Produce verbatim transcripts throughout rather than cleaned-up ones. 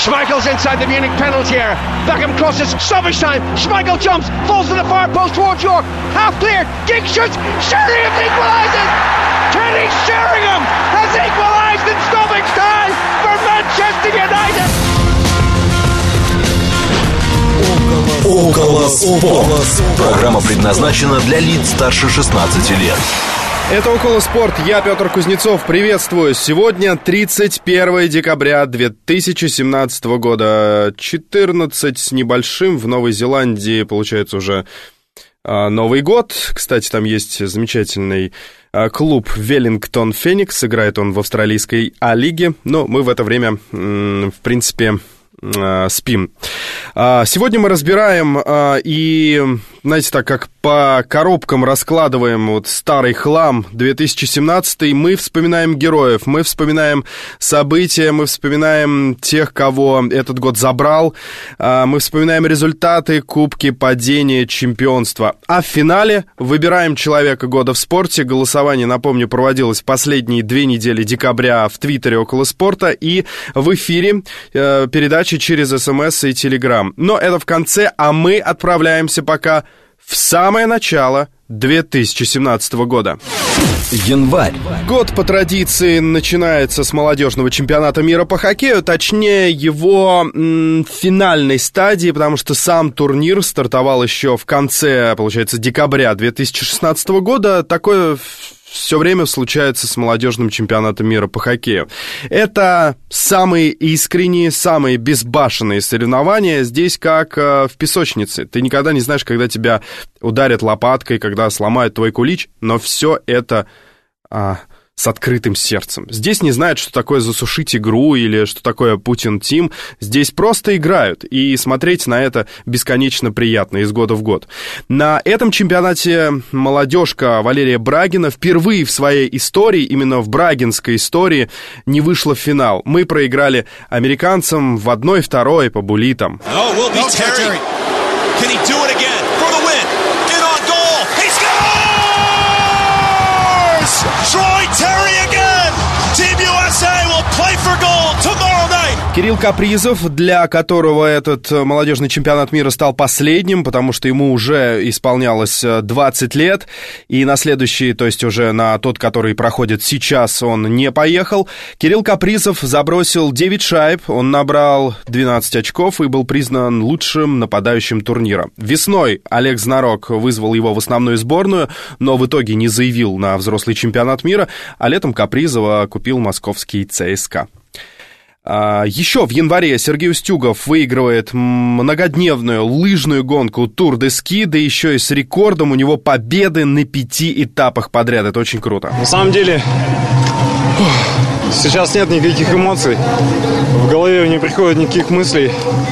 Schmeichel's inside the Munich penalty area. Beckham crosses, stoppage time. Schmeichel jumps, falls to the far post towards York. Half clear, Giggs shoots, Sheringham equalises! Kenny Sheringham has equalised in stoppage time for Manchester United! Около спорт. Программа предназначена для лиц старше шестнадцати лет. Это «Около спорт». Я, Петр Кузнецов, приветствую. Сегодня тридцать первое декабря две тысячи семнадцатого года. четырнадцать с небольшим. В Новой Зеландии, получается, уже а, Новый год. Кстати, там есть замечательный а, клуб «Веллингтон Феникс». Играет он в австралийской А-лиге. Но мы в это время, м- в принципе... спим. Сегодня мы разбираем и, знаете, так как по коробкам раскладываем вот старый хлам две тысячи семнадцатый, мы вспоминаем героев, мы вспоминаем события, мы вспоминаем тех, кого этот год забрал, мы вспоминаем результаты, кубки, падения, чемпионства. А в финале выбираем человека года в спорте. Голосование, напомню, проводилось в последние две недели декабря в Твиттере «Около спорта» и в эфире передачи через СМС и Телеграм. Но это в конце, а мы отправляемся пока в самое начало две тысячи семнадцатого года. Январь. Год по традиции начинается с молодежного чемпионата мира по хоккею, точнее его м, финальной стадии, потому что сам турнир стартовал еще в конце, получается, декабря две тысячи шестнадцатого года. Такое все время случается с молодежным чемпионатом мира по хоккею. Это самые искренние, самые безбашенные соревнования. Здесь как э, в песочнице. Ты никогда не знаешь, когда тебя ударят лопаткой, когда сломают твой кулич, но все это... А... с открытым сердцем. Здесь не знают, что такое засушить игру или что такое Путин Тим. Здесь просто играют, и смотреть на это бесконечно приятно из года в год. На этом чемпионате молодежка Валерия Брагина впервые в своей истории, именно в брагинской истории, не вышла в финал. Мы проиграли американцам в одной-второй по буллитам. Troy Terry again! Team ю эс эй will play for gold tomorrow night! Кирилл Капризов, для которого этот молодежный чемпионат мира стал последним, потому что ему уже исполнялось двадцать лет, и на следующий, то есть уже на тот, который проходит сейчас, он не поехал. Кирилл Капризов забросил девять шайб, он набрал двенадцать очков и был признан лучшим нападающим турнира. Весной Олег Знарок вызвал его в основную сборную, но в итоге не заявил на взрослый чемпионат мира, а летом Капризова купил московский ЦСКА. Еще в январе Сергей Устюгов выигрывает многодневную лыжную гонку Тур де Ски, да еще и с рекордом у него победы на пяти этапах подряд. Это очень круто. На самом деле, сейчас нет никаких эмоций, в голове не приходит никаких мыслей.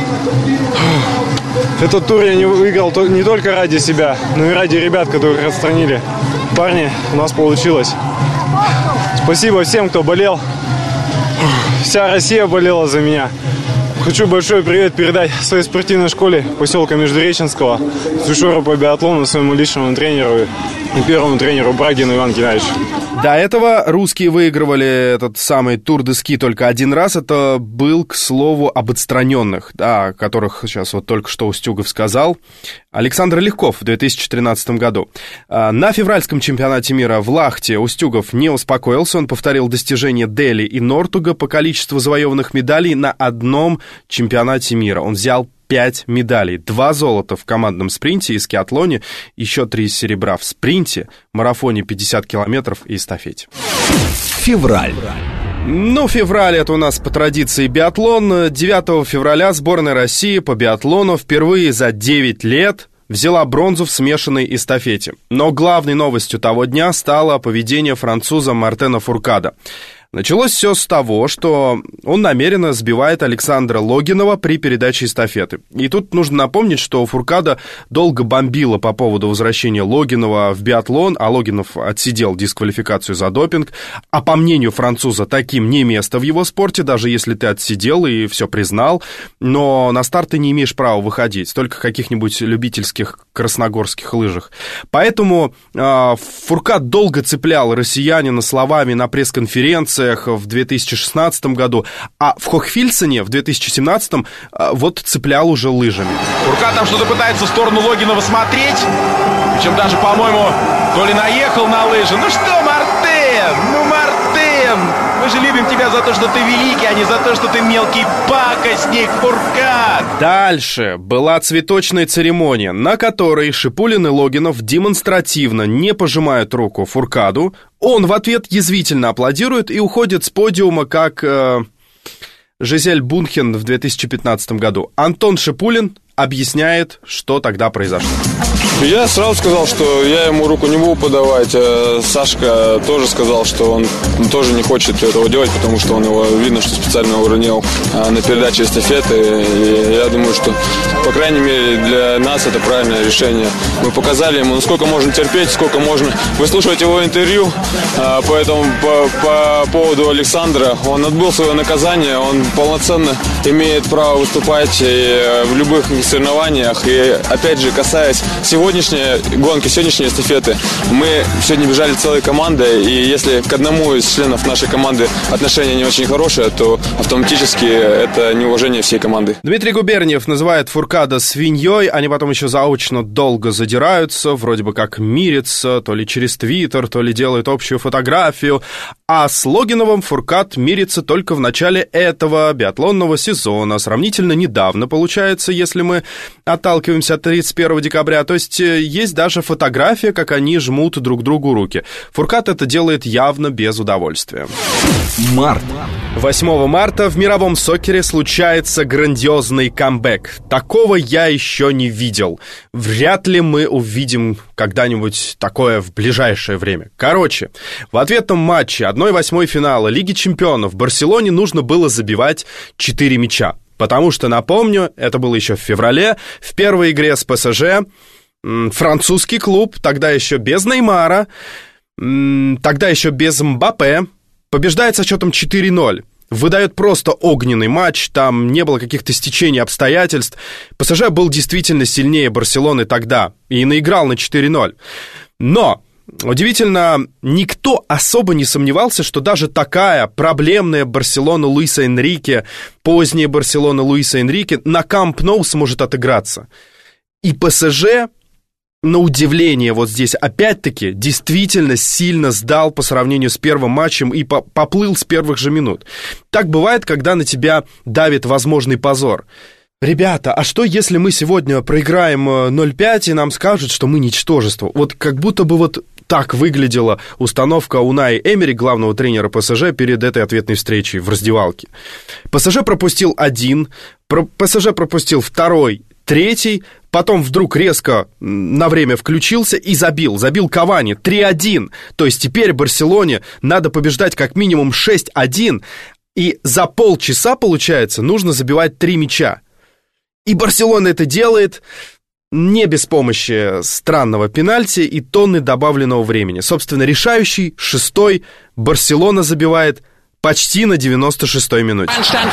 Этот тур я не выиграл не только ради себя, но и ради ребят, которых отстранили. Парни, у нас получилось. Спасибо всем, кто болел. Вся Россия болела за меня. Хочу большой привет передать своей спортивной школе поселка Междуреченского, Сушору по биатлону, своему личному тренеру и первому тренеру Брагину Ивану Геннадьевичу. До этого русские выигрывали этот самый Тур де Ски только один раз. Это был, к слову, об отстраненных, да, о которых сейчас вот только что Устюгов сказал. Александр Легков в две тысячи тринадцатом году. На февральском чемпионате мира в Лахте Устюгов не успокоился. Он повторил достижения Дели и Нортуга по количеству завоеванных медалей на одном чемпионате мира. Он взял пять медалей. Два золота в командном спринте и скиатлоне, еще три серебра в спринте, марафоне пятьдесят километров и эстафете. Февраль. Ну, февраль — это у нас по традиции биатлон. девятого февраля сборная России по биатлону впервые за девять лет взяла бронзу в смешанной эстафете. Но главной новостью того дня стало поведение француза Мартена Фуркада. Началось все с того, что он намеренно сбивает Александра Логинова при передаче эстафеты. И тут нужно напомнить, что Фуркада долго бомбила по поводу возвращения Логинова в биатлон, а Логинов отсидел дисквалификацию за допинг. А по мнению француза, таким не место в его спорте, даже если ты отсидел и все признал. Но на старт ты не имеешь права выходить, только в каких-нибудь любительских красногорских лыжах. Поэтому э, Фуркад долго цеплял россиянина словами на пресс-конференции, Венециях в две тысячи шестнадцатом году, а в Хохфильцене в две тысячи семнадцатом вот цеплял уже лыжами. Фуркат там что-то пытается в сторону Логинова смотреть, причем даже, по-моему, то ли наехал на лыжи. Ну что, Мартен, ну Мартен, мы же любим тебя за то, что ты великий, а не за то, что ты мелкий пакостник, Фуркат. Дальше была цветочная церемония, на которой Шипулин и Логинов демонстративно не пожимают руку Фуркаду. Он в ответ язвительно аплодирует и уходит с подиума, как э, Жизель Бунхен в две тысячи пятнадцатом году. Антон Шипулин объясняет, что тогда произошло. Я сразу сказал, что я ему руку не буду подавать. Сашка тоже сказал, что он тоже не хочет этого делать, потому что он его, видно, что специально уронил на передаче эстафеты. И я думаю, что, по крайней мере, для нас это правильное решение. Мы показали ему, насколько можно терпеть, сколько можно выслушивать его интервью. Поэтому по, по поводу Александра, он отбыл свое наказание, он полноценно имеет право выступать в любых соревнованиях. И, опять же, касаясь сегодняшней гонки, сегодняшней эстафеты, мы сегодня бежали целой командой, и если к одному из членов нашей команды отношения не очень хорошие, то автоматически это неуважение всей команды. Дмитрий Губерниев называет Фуркада свиньей, они потом еще заочно долго задираются, вроде бы как мирятся, то ли через Твиттер, то ли делают общую фотографию, а с Логиновым Фуркад мирится только в начале этого биатлонного сезона, сравнительно недавно, получается, если мы отталкиваемся от тридцать первого декабря, то есть есть даже фотография, как они жмут друг другу руки. Фуркад это делает явно без удовольствия. Март. восьмого марта в мировом сокере случается грандиозный камбэк. Такого я еще не видел. Вряд ли мы увидим когда-нибудь такое в ближайшее время. Короче, в ответном матче одна восьмая финала Лиги чемпионов в Барселоне нужно было забивать четыре мяча. Потому что, напомню, это было еще в феврале, в первой игре с ПСЖ французский клуб, тогда еще без Неймара, тогда еще без Мбаппе, побеждает со счетом четыре ноль. Выдает просто огненный матч, там не было каких-то стечений обстоятельств. ПСЖ был действительно сильнее Барселоны тогда и наиграл на четыре ноль. Но удивительно, никто особо не сомневался, что даже такая проблемная Барселона Луиса Энрике, поздняя Барселона Луиса Энрике на Камп Ноу сможет отыграться. И ПСЖ, на удивление, вот здесь опять-таки действительно сильно сдал по сравнению с первым матчем и по- поплыл с первых же минут. Так бывает, когда на тебя давит возможный позор. Ребята, а что, если мы сегодня проиграем ноль пять, и нам скажут, что мы ничтожество? Вот как будто бы вот так выглядела установка Унаи Эмери, главного тренера ПСЖ, перед этой ответной встречей в раздевалке. ПСЖ пропустил один, про- ПСЖ пропустил второй, третий, потом вдруг резко на время включился и забил. Забил Кавани три один. То есть теперь Барселоне надо побеждать как минимум шесть один. И за полчаса, получается, нужно забивать три мяча. И Барселона это делает не без помощи странного пенальти и тонны добавленного времени. Собственно, решающий шестой Барселона забивает почти на девяносто шестой минуте.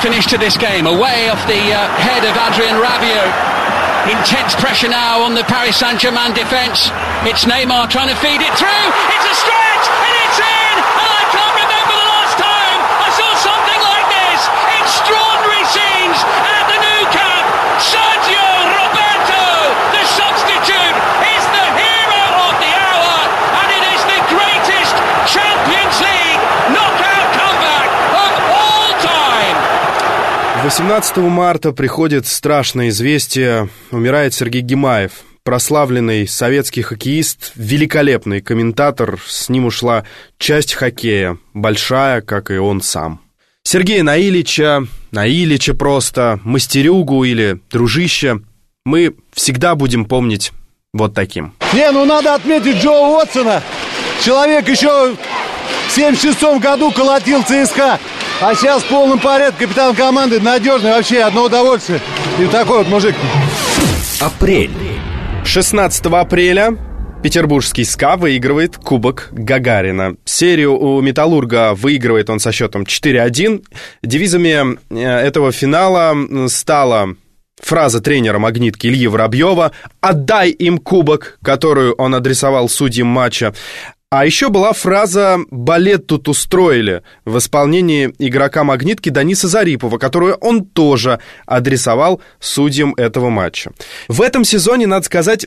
Intense pressure now on the Paris Saint-Germain defence. It's Neymar trying to feed it through. It's a stretch and it's in. And I can't remember the last time I saw something like this. Extraordinary scenes at the Nou Camp. Sergio Roberto, the substitute, is the hero of the hour, and it is the greatest Champions League knockout comeback of all time. восемнадцатого марта приходит страшное известие. Умирает Сергей Гимаев, прославленный советский хоккеист, великолепный комментатор. С ним ушла часть хоккея, большая, как и он сам. Сергея Наилича, Наилича просто, мастерюгу или дружище, мы всегда будем помнить вот таким. Не, ну надо отметить Джо Уотсона. Человек еще в семьдесят шестом году колотил ЦСКА. А сейчас в полном порядке, капитан команды, надежный, вообще одно удовольствие. И такой вот мужик. Апрель. шестнадцатого апреля петербургский СКА выигрывает Кубок Гагарина. Серию у «Металлурга» выигрывает он со счетом четыре один. Девизами этого финала стала фраза тренера «Магнитки» Ильи Воробьева «Отдай им кубок», которую он адресовал судьям матча. А еще была фраза «балет тут устроили» в исполнении игрока «Магнитки» Дениса Зарипова, которую он тоже адресовал судьям этого матча. В этом сезоне, надо сказать,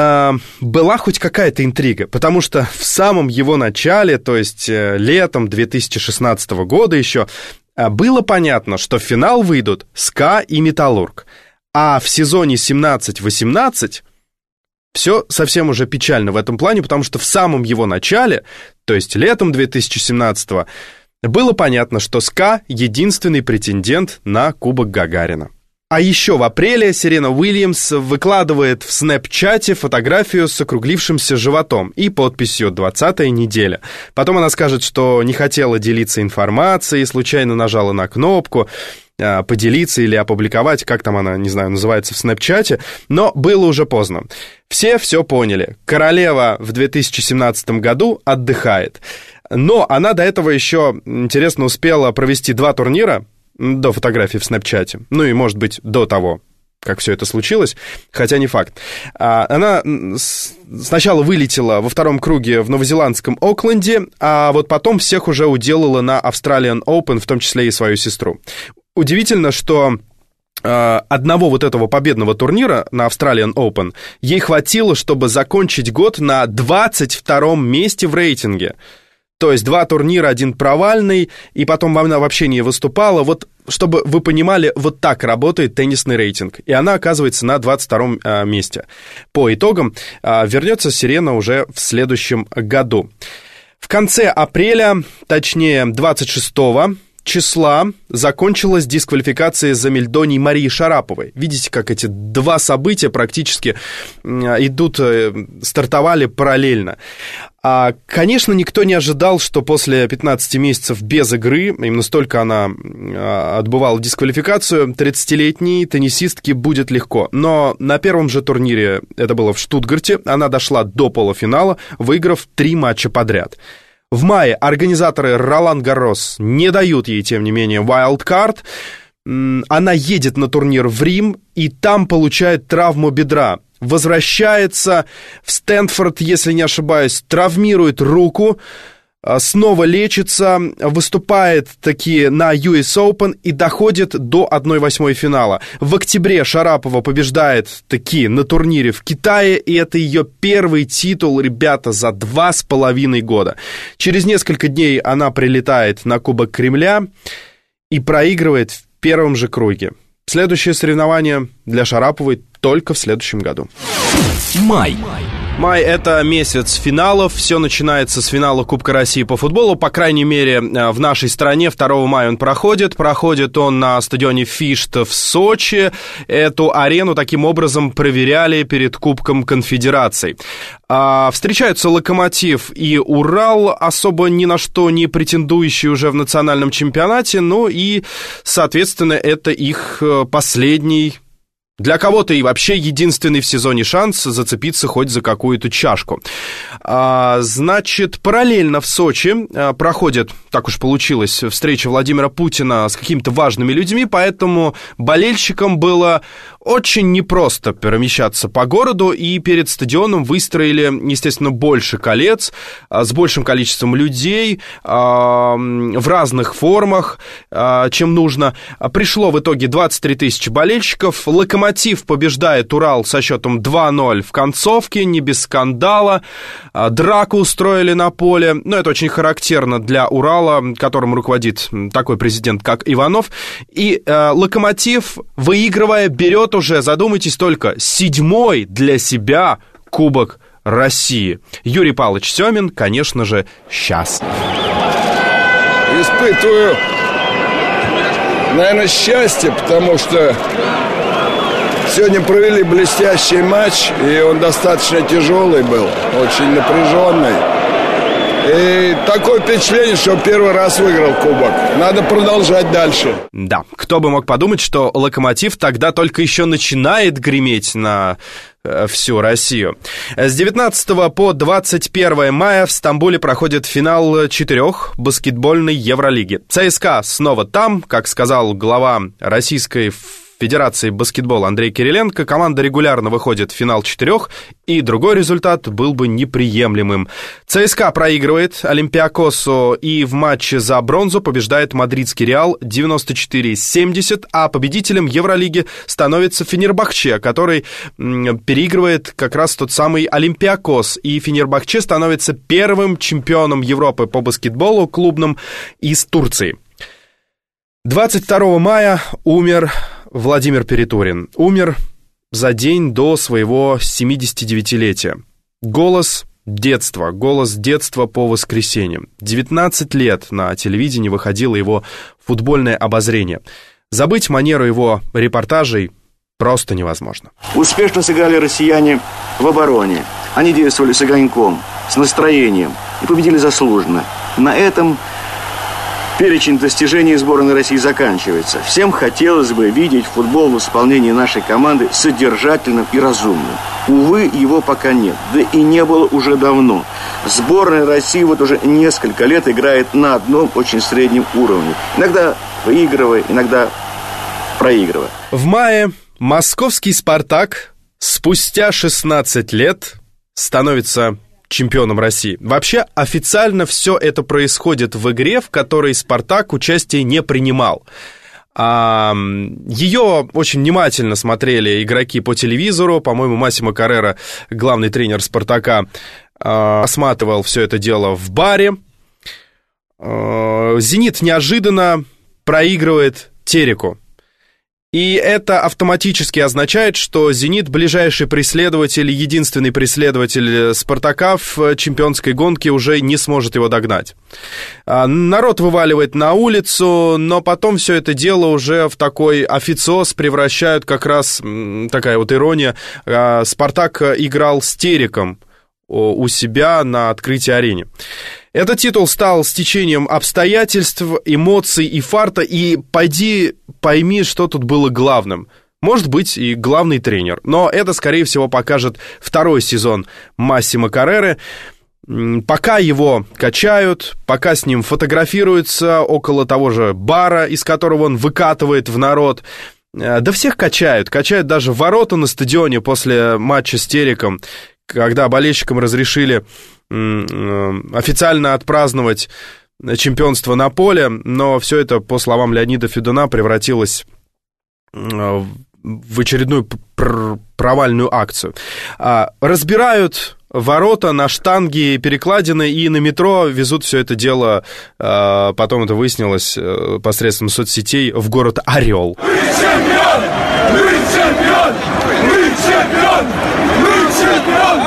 была хоть какая-то интрига, потому что в самом его начале, то есть летом две тысячи шестнадцатого года еще, было понятно, что в финал выйдут СКА и Металлург. А в сезоне семнадцать восемнадцать все совсем уже печально в этом плане, потому что в самом его начале, то есть летом две тысячи семнадцатого, было понятно, что СКА единственный претендент на Кубок Гагарина. А еще в апреле Серена Уильямс выкладывает в снэпчате фотографию с округлившимся животом и подписью «двадцатая неделя». Потом она скажет, что не хотела делиться информацией, случайно нажала на кнопку поделиться или опубликовать, как там она, не знаю, называется в снэпчате, но было уже поздно. Все все поняли. Королева в две тысячи семнадцатом году отдыхает. Но она до этого еще, интересно, успела провести два турнира до фотографий в снэпчате. Ну и, может быть, до того, как все это случилось, хотя не факт. Она сначала вылетела во втором круге в новозеландском Окленде, а вот потом всех уже уделала на Australian Open, в том числе и свою сестру. Удивительно, что э, одного вот этого победного турнира на Australian Open ей хватило, чтобы закончить год на двадцать втором месте в рейтинге. То есть два турнира, один провальный, и потом она вообще не выступала. Вот, чтобы вы понимали, вот так работает теннисный рейтинг. И она оказывается на двадцать втором э, месте. По итогам э, вернется Серена уже в следующем году. В конце апреля, точнее двадцать шестого числа, закончилась дисквалификация за мельдоний Марии Шараповой. Видите, как эти два события практически идут, стартовали параллельно. А, конечно, никто не ожидал, что после пятнадцати месяцев без игры, именно столько она отбывала дисквалификацию, тридцатилетней теннисистке будет легко. Но на первом же турнире, это было в Штутгарте, она дошла до полуфинала, выиграв три матча подряд. В мае организаторы Ролан Гаррос не дают ей, тем не менее, wildcard. Она едет на турнир в Рим и там получает травму бедра. Возвращается в Стэнфорд, если не ошибаюсь, травмирует руку, снова лечится, выступает таки на ю эс Open и доходит до одной восьмой финала. В октябре Шарапова побеждает таки на турнире в Китае, и это ее первый титул, ребята, за два с половиной года. Через несколько дней она прилетает на Кубок Кремля и проигрывает в первом же круге. Следующее соревнование для Шараповой только в следующем году. Май. Май — это месяц финалов, все начинается с финала Кубка России по футболу, по крайней мере, в нашей стране второго мая он проходит, проходит он на стадионе Фишт в Сочи, эту арену таким образом проверяли перед Кубком Конфедераций. А, встречаются Локомотив и Урал, особо ни на что не претендующие уже в национальном чемпионате, ну и, соответственно, это их последний... Для кого-то и вообще единственный в сезоне шанс зацепиться хоть за какую-то чашку. А, значит, параллельно в Сочи а, проходит, так уж получилось, встреча Владимира Путина с какими-то важными людьми, поэтому болельщикам было очень непросто перемещаться по городу, и перед стадионом выстроили, естественно, больше колец, а, с большим количеством людей, а, в разных формах, а, чем нужно. Пришло в итоге двадцать три тысячи болельщиков. Локомотив Локомотив побеждает Урал со счетом два ноль в концовке, не без скандала. Драку устроили на поле. Но это очень характерно для Урала, которым руководит такой президент, как Иванов. И э, Локомотив, выигрывая, берет уже, задумайтесь только, седьмой для себя Кубок России. Юрий Павлович Семин, конечно же, счастлив. Испытываю, наверное, счастье, потому что сегодня провели блестящий матч, и он достаточно тяжелый был, очень напряженный. И такое впечатление, что первый раз выиграл кубок. Надо продолжать дальше. Да, кто бы мог подумать, что Локомотив тогда только еще начинает греметь на э, всю Россию. С девятнадцатого по двадцать первое мая в Стамбуле проходит финал четырех баскетбольной Евролиги. ЦСКА снова там, как сказал глава российской Федерации баскетбола Андрей Кириленко. Команда регулярно выходит в финал четырех, и другой результат был бы неприемлемым. ЦСКА проигрывает Олимпиакосу и в матче за бронзу побеждает мадридский Реал девяносто четыре семьдесят, а победителем Евролиги становится Фенербахче, который м, переигрывает как раз тот самый Олимпиакос, и Фенербахче становится первым чемпионом Европы по баскетболу клубным из Турции. двадцать второго мая умер Владимир Перетурин. Умер за день до своего семидесятидевятилетия. Голос детства, голос детства по воскресеньям. девятнадцать лет на телевидении выходило его футбольное обозрение. Забыть манеру его репортажей просто невозможно. Успешно сыграли россияне в обороне. Они действовали с огоньком, с настроением и победили заслуженно. На этом перечень достижений сборной России заканчивается. Всем хотелось бы видеть футбол в исполнении нашей команды содержательным и разумным. Увы, его пока нет, да и не было уже давно. Сборная России вот уже несколько лет играет на одном очень среднем уровне. Иногда выигрывая, иногда проигрывая. В мае московский «Спартак» спустя шестнадцать лет становится чемпионом России. Вообще, официально все это происходит в игре, в которой «Спартак» участие не принимал. А, ее очень внимательно смотрели игроки по телевизору. По-моему, Массимо Каррера, главный тренер «Спартака», а, осматривал все это дело в баре. А, «Зенит» неожиданно проигрывает «Тереку». И это автоматически означает, что «Зенит» — ближайший преследователь, единственный преследователь «Спартака» в чемпионской гонке, уже не сможет его догнать. Народ вываливает на улицу, но потом все это дело уже в такой официоз превращают, как раз такая вот ирония. «Спартак» играл с «Тереком» у себя на открытии арены. Этот титул стал стечением обстоятельств, эмоций и фарта, и пойди пойми, что тут было главным. Может быть, и главный тренер, но это, скорее всего, покажет второй сезон Массимо Карреры. Пока его качают, пока с ним фотографируются около того же бара, из которого он выкатывает в народ. Да всех качают, качают даже ворота на стадионе после матча с Тереком, когда болельщикам разрешили официально отпраздновать чемпионство на поле, но все это, по словам Леонида Федуна, превратилось в очередную провальную акцию. Разбирают ворота на штанги, перекладины, и на метро везут все это дело, потом это выяснилось посредством соцсетей, в город Орел. Мы чемпион! Мы чемпион! Мы чемпион! Мы чемпион!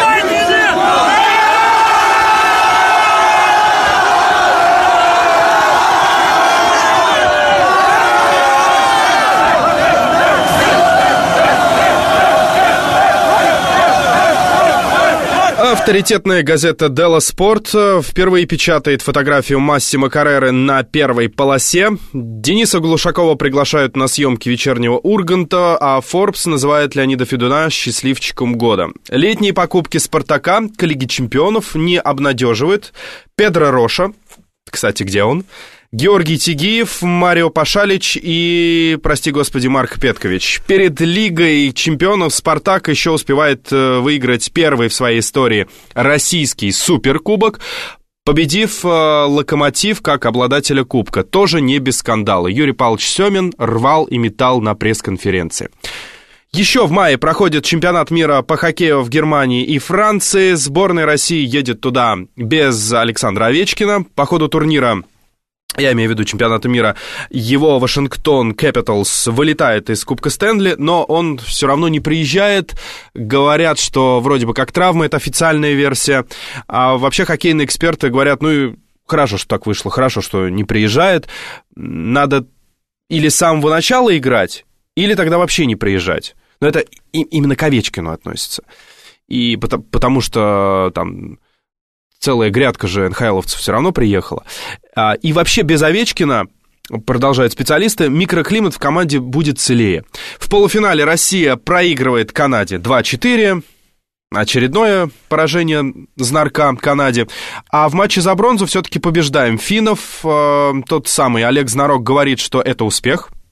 Авторитетная газета «Делла Спорт» впервые печатает фотографию Массимо Карреры на первой полосе. Дениса Глушакова приглашают на съемки «Вечернего Урганта», а Forbes называет Леонида Федуна счастливчиком года. Летние покупки «Спартака» к Лиге чемпионов не обнадеживают. Педро Роша, кстати, где он? Георгий Тигиев, Марио Пашалич и, прости господи, Марк Петкович. Перед Лигой чемпионов «Спартак» еще успевает выиграть первый в своей истории российский суперкубок, победив «Локомотив» как обладателя кубка. Тоже не без скандала. Юрий Павлович Семин рвал и метал на пресс-конференции. Еще в мае проходит чемпионат мира по хоккею в Германии и Франции. Сборная России едет туда без Александра Овечкина. По ходу турнира, я имею в виду чемпионата мира, его Вашингтон Capitals вылетает из Кубка Стэнли, но он все равно не приезжает. Говорят, что вроде бы как травма, это официальная версия. А вообще хоккейные эксперты говорят, ну и хорошо, что так вышло, хорошо, что не приезжает. Надо или с самого начала играть, или тогда вообще не приезжать. Но это и, именно к Овечкину относится. И потому, потому что там целая грядка же эн ха эловцев все равно приехала. И вообще без Овечкина, продолжают специалисты, микроклимат в команде будет целее. В полуфинале Россия проигрывает Канаде два-четыре. Очередное поражение знарка Канаде. А в матче за бронзу все-таки побеждаем финнов. Тот самый Олег Знарок говорит, что это успех.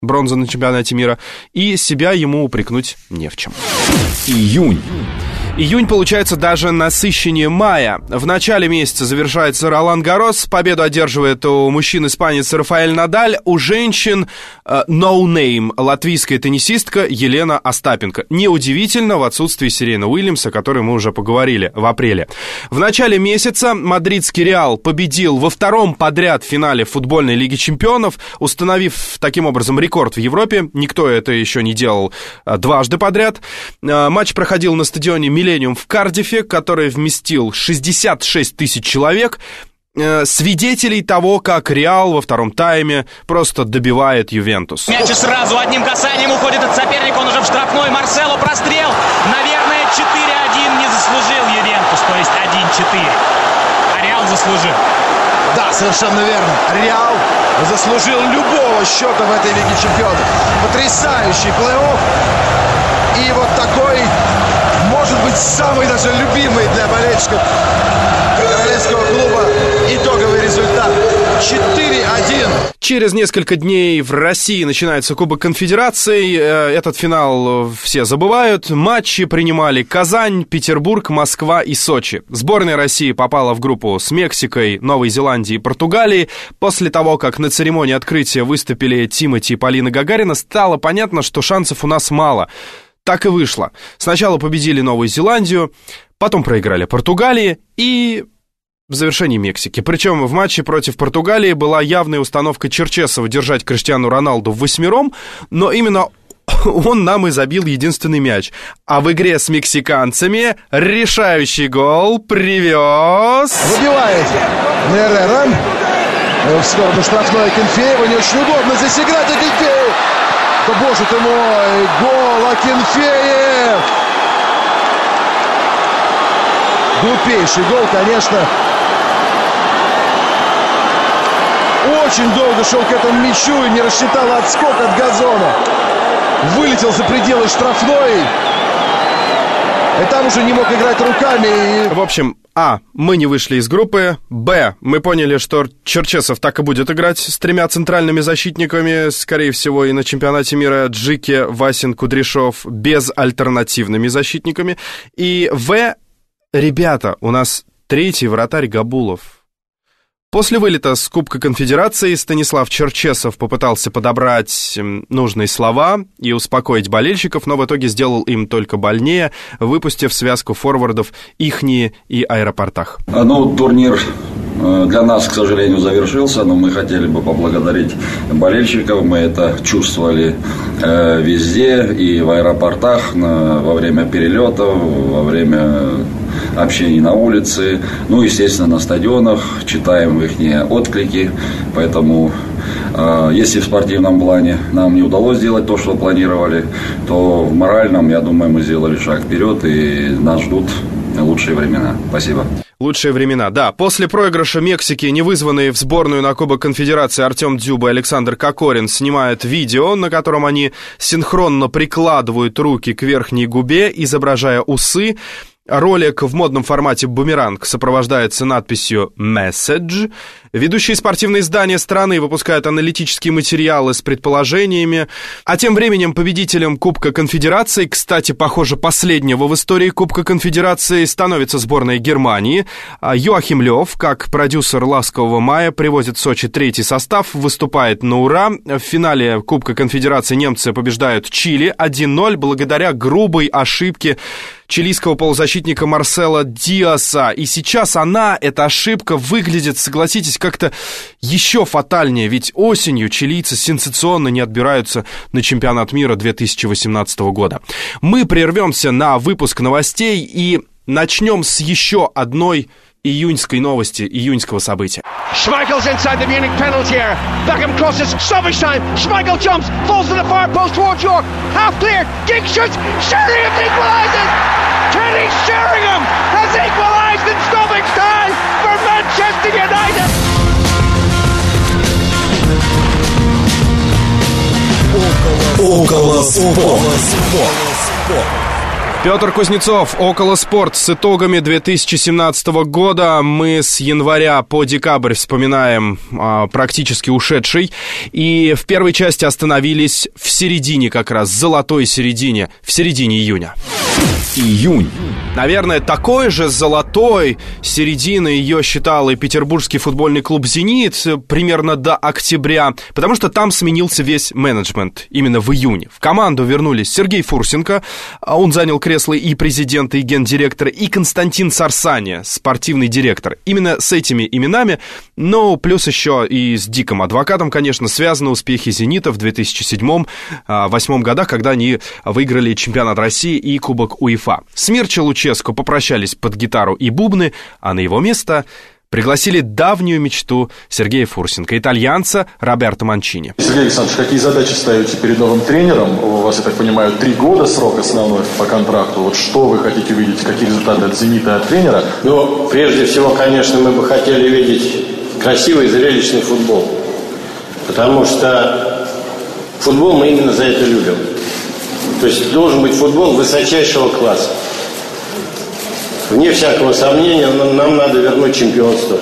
бронза на чемпионате мира, и себя ему упрекнуть не в чем. Июнь. Июнь получается даже насыщеннее мая. В начале месяца завершается Ролан-Гаррос. Победу одерживает у мужчин-испанец Рафаэль Надаль. У женщин э, no name, латвийская теннисистка Елена Остапенко. Неудивительно в отсутствии Серена Уильямса, о которой мы уже поговорили в апреле. В начале месяца мадридский Реал победил во втором подряд финале футбольной Лиги Чемпионов, установив таким образом рекорд в Европе. Никто это еще не делал э, дважды подряд. Э, матч проходил на стадионе Миллениум в Кардифе, который вместил шестьдесят шесть тысяч человек, э, свидетелей того, как Реал во втором тайме просто добивает Ювентус. Мяч сразу одним касанием уходит от соперника, он уже в штрафной. Марсело прострел, наверное, четыре один не заслужил Ювентус, то есть один-четыре, а Реал заслужил. Да, совершенно верно. Реал заслужил любого счета в этой Лиге Чемпионов. Потрясающий плей-офф. И вот такой, может быть, самый даже любимый для болельщиков королевского клуба итоговый результат. четыре один. Через несколько дней в России начинается Кубок Конфедераций. Этот финал все забывают. Матчи принимали Казань, Петербург, Москва и Сочи. Сборная России попала в группу с Мексикой, Новой Зеландией и Португалией. После того, как на церемонии открытия выступили Тимати и Полина Гагарина, стало понятно, что шансов у нас мало. Так и вышло. Сначала победили Новую Зеландию, потом проиграли Португалии и в завершении Мексики. Причем в матче против Португалии была явная установка Черчесова держать Криштиану Роналду в восьмером, но именно он нам и забил единственный мяч. А в игре с мексиканцами решающий гол привез... Выбивает Нерера в сторону штрафной Акинфеева. Не очень удобно здесь играть Акинфеев. Да боже ты мой, гол Акинфеев! Глупейший гол, конечно. Очень долго шел к этому мячу и не рассчитал отскок от газона. Вылетел за пределы штрафной. И там уже не мог играть руками. В общем, А, мы не вышли из группы. Б, мы поняли, что Черчесов так и будет играть с тремя центральными защитниками, скорее всего, и на чемпионате мира Джике, Васин, Кудряшов, безальтернативными защитниками. И В, ребята, у нас третий вратарь Габулов. После вылета с Кубка Конфедерации Станислав Черчесов попытался подобрать нужные слова и успокоить болельщиков, но в итоге сделал им только больнее, выпустив связку форвардов «Ихние» и «Аэропортах». Ну, турнир для нас, к сожалению, завершился, но мы хотели бы поблагодарить болельщиков. Мы это чувствовали э, везде, и в аэропортах, на, во время перелетов, во время общений на улице, ну, естественно, на стадионах, читаем их отклики, поэтому э, если в спортивном плане нам не удалось сделать то, что планировали, то в моральном, я думаю, мы сделали шаг вперед, и нас ждут лучшие времена. Спасибо. Лучшие времена, да. После проигрыша Мексики, не вызванные в сборную на Кубок Конфедерации, Артем Дзюба и Александр Кокорин снимают видео, на котором они синхронно прикладывают руки к верхней губе, изображая усы. Ролик в модном формате бумеранг сопровождается надписью «Message». Ведущие спортивные издания страны выпускают аналитические материалы с предположениями. А тем временем победителем Кубка Конфедерации, кстати, похоже, последнего в истории Кубка Конфедерации, становится сборная Германии. Йоахим Лёв, как продюсер «Ласкового мая», привозит в Сочи третий состав, выступает на ура. В финале Кубка Конфедерации немцы побеждают Чили один ноль благодаря грубой ошибке чилийского полузащитника Марсела Диаса. И сейчас она, эта ошибка, выглядит, согласитесь, как-то еще фатальнее. Ведь осенью чилийцы сенсационно не отбираются на чемпионат мира две тысячи восемнадцатого года. Мы прервемся на выпуск новостей и начнем с еще одной июньской новости, июньского события. Schmeichel's inside the Munich penalty area. Beckham crosses, stoppage time. Schmeichel jumps, falls to the far post towards York. Half clear, Giggs shoots, Sheringham equalises! Kenny Sheringham has equalised in stoppage time for Manchester United! Около спорта. Петр Кузнецов, Около Спорт с итогами две тысячи семнадцатого года. Мы с января по декабрь вспоминаем а, практически ушедший. И в первой части остановились в середине как раз, золотой середине, в середине июня. Июнь. Наверное, такой же золотой серединой ее считал и петербургский футбольный клуб «Зенит» примерно до октября, потому что там сменился весь менеджмент именно в июне. В команду вернулись Сергей Фурсенко, он занял кресло и президента, и гендиректора, и Константин Сарсания, спортивный директор. Именно с этими именами, но плюс еще и с Диком Адвокатом, конечно, связаны успехи «Зенита» в две тысячи седьмом — две тысячи восьмом годах, когда они выиграли чемпионат России и Кубок УЕФА. С Мирчо Луческо попрощались под гитару и бубны, а на его место пригласили давнюю мечту Сергея Фурсенко, итальянца Роберто Манчини. Сергей Александрович, какие задачи ставите перед новым тренером? У вас, я так понимаю, три года срок основной по контракту. Вот что вы хотите увидеть, какие результаты от «Зенита», от тренера? Ну, прежде всего, конечно, мы бы хотели видеть красивый, зрелищный футбол. Потому что футбол мы именно за это любим. То есть должен быть футбол высочайшего класса. Вне всякого сомнения, нам надо вернуть чемпионство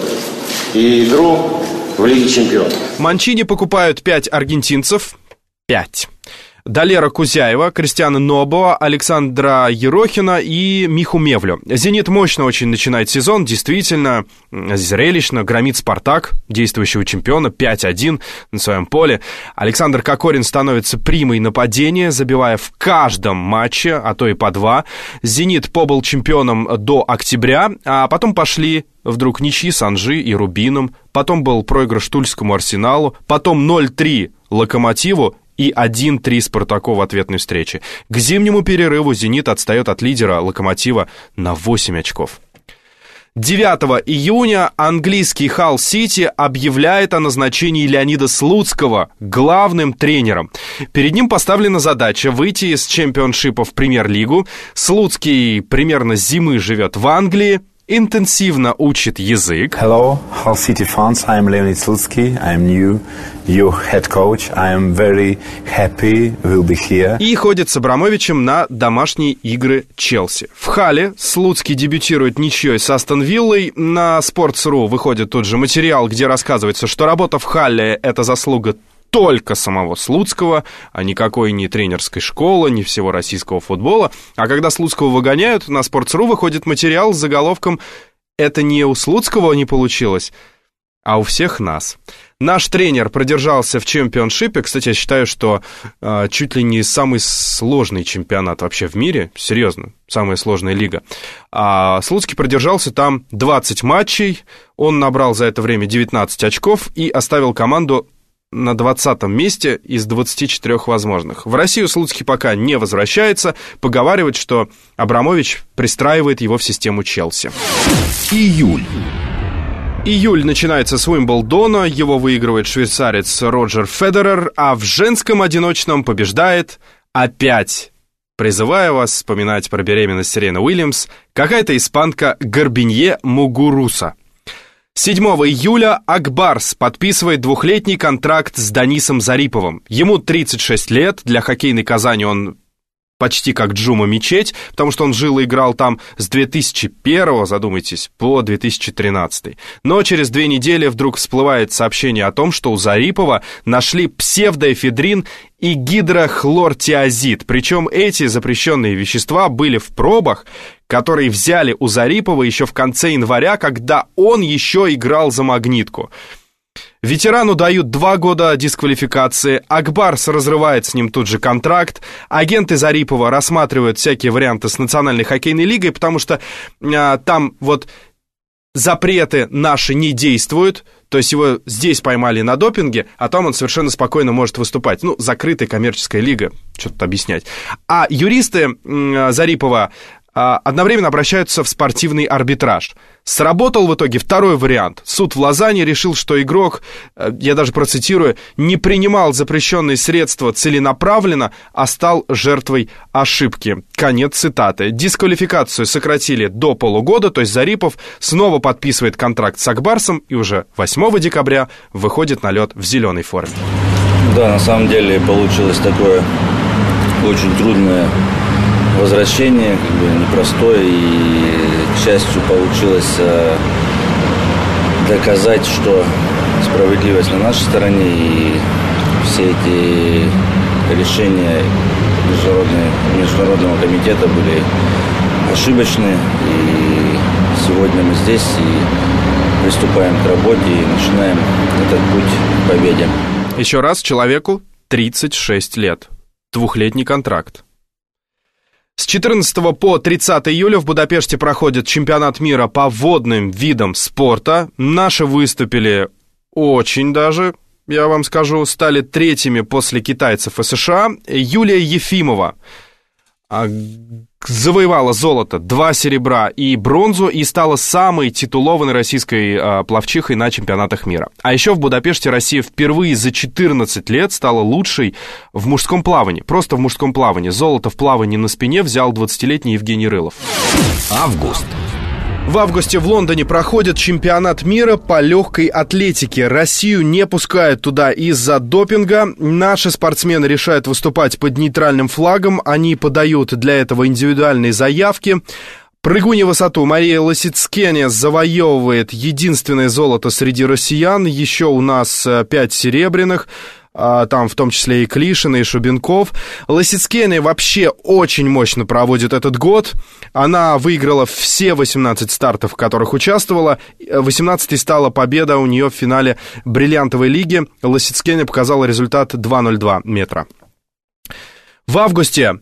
и игру в Лиге чемпионов. Манчини покупают пять аргентинцев. Пять. Далера Кузяева, Кристиана Нобо, Александра Ерохина и Миху Мевлю. «Зенит» мощно очень начинает сезон, действительно зрелищно, громит «Спартак», действующего чемпиона, пять один на своем поле. Александр Кокорин становится примой нападения, забивая в каждом матче, а то и по два. «Зенит» побыл чемпионом до октября, а потом пошли вдруг ничьи с Анжи и Рубином, потом был проигрыш Тульскому Арсеналу, потом ноль три Локомотиву и один три Спартаку в ответной встрече. К зимнему перерыву «Зенит» отстает от лидера Локомотива на восемь очков. девятого июня английский Халл Сити объявляет о назначении Леонида Слуцкого главным тренером. Перед ним поставлена задача выйти из чемпионшипа в премьер-лигу. Слуцкий примерно с зимы живет в Англии, интенсивно учит язык. Hello, Hull City fans. I am Leonid Slutsky. I am new, your head coach. I am very happy we'll be here. И ходит с Абрамовичем на домашние игры Челси. В Халле Слуцкий дебютирует ничьей с Астон Виллой. На Sports.ru выходит тот же материал, где рассказывается, что работа в Халле — это заслуга только самого Слуцкого, а никакой не тренерской школы, не всего российского футбола. А когда Слуцкого выгоняют, на Sports.ru выходит материал с заголовком «Это не у Слуцкого не получилось, а у всех нас». Наш тренер продержался в чемпионшипе. Кстати, я считаю, что э, чуть ли не самый сложный чемпионат вообще в мире. Серьезно, самая сложная лига. А Слуцкий продержался там двадцать матчей. Он набрал за это время девятнадцать очков и оставил команду на двадцатом месте из двадцати четырёх возможных. В Россию Слуцкий пока не возвращается. Поговаривают, что Абрамович пристраивает его в систему Челси. Июль. Июль начинается с Уимблдона. Его выигрывает швейцарец Роджер Федерер, а в женском одиночном побеждает опять. Призываю вас вспоминать про беременность Серены Уильямс, какая-то испанка Гарбинье Мугуруса. седьмого июля Акбарс подписывает двухлетний контракт с Данисом Зариповым. Ему тридцать шесть лет, для хоккейной Казани он почти как Джума Мечеть, потому что он жил и играл там с две тысячи первого, задумайтесь, по две тысячи тринадцатый. Но через две недели вдруг всплывает сообщение о том, что у Зарипова нашли псевдоэфедрин и гидрохлортиазид. Причем эти запрещенные вещества были в пробах, которые взяли у Зарипова еще в конце января, когда он еще играл за «Магнитку». Ветерану дают два года дисквалификации, Акбарс разрывает с ним тут же контракт, агенты Зарипова рассматривают всякие варианты с Национальной хоккейной лигой, потому что а, там вот запреты наши не действуют, то есть его здесь поймали на допинге, а там он совершенно спокойно может выступать. Ну, закрытая коммерческая лига, что-то объяснять. А юристы м, Зарипова одновременно обращаются в спортивный арбитраж. Сработал в итоге второй вариант. Суд в Лозанне решил, что игрок, я даже процитирую, не принимал запрещенные средства целенаправленно, а стал жертвой ошибки. Конец цитаты. Дисквалификацию сократили до полугода, то есть Зарипов снова подписывает контракт с Акбарсом и уже восьмого декабря выходит на лед в зеленой форме. Да, на самом деле получилось такое очень трудное возвращение как бы непростое, и, к счастью, получилось доказать, что справедливость на нашей стороне, и все эти решения Международного комитета были ошибочны. И сегодня мы здесь и приступаем к работе и начинаем этот путь к победе. Еще раз, человеку тридцать шесть лет. Двухлетний контракт. С четырнадцатого по тридцатое июля в Будапеште проходит чемпионат мира по водным видам спорта. Наши выступили очень даже, я вам скажу, стали третьими после китайцев и США. Юлия Ефимова завоевала золото, два серебра и бронзу, и стала самой титулованной российской а, пловчихой на чемпионатах мира. А еще в Будапеште Россия впервые за четырнадцать лет стала лучшей в мужском плавании. Просто в мужском плавании. Золото в плавании на спине взял двадцатилетний Евгений Рылов. Август. В августе в Лондоне проходит чемпионат мира по легкой атлетике. Россию не пускают туда из-за допинга. Наши спортсмены решают выступать под нейтральным флагом. Они подают для этого индивидуальные заявки. Прыгунья в высоту Мария Лосицкене завоевывает единственное золото среди россиян. Еще у нас пять серебряных. Там в том числе и Клишин, и Шубенков. Лосицкене вообще очень мощно проводит этот год. Она выиграла все восемнадцать стартов, в которых участвовала. восемнадцатой стала победа у нее в финале бриллиантовой лиги. Лосицкене показала результат два ноль два метра. В августе